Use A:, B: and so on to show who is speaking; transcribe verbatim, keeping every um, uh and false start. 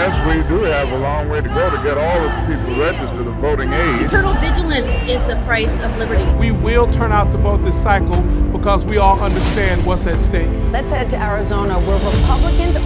A: yes, we do have a long way to go to get all of the people registered of voting age.
B: Eternal vigilance is the price of liberty.
C: We will turn out to vote this cycle because we all understand what's at stake.
D: Let's head to Arizona, where Republicans